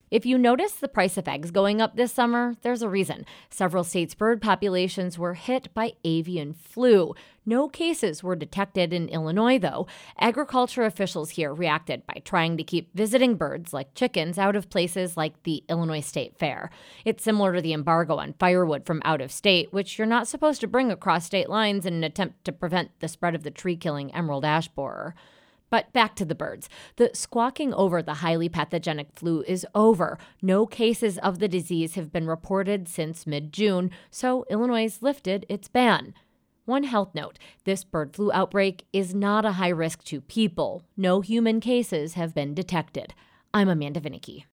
If you notice the price of eggs going up this summer, there's a reason. Several states' bird populations were hit by avian flu. No cases were detected in Illinois, though. Agriculture officials here reacted by trying to keep visiting birds, like chickens, out of places like the Illinois State Fair. It's similar to the embargo on firewood from out of state, which you're not supposed to bring across state lines in an attempt to prevent the spread of the tree-killing emerald ash borer. But back to the birds. The squawking over the highly pathogenic flu is over. No cases of the disease have been reported since mid-June, so Illinois lifted its ban. One health note, this bird flu outbreak is not a high risk to people. No human cases have been detected. I'm Amanda Vinicky.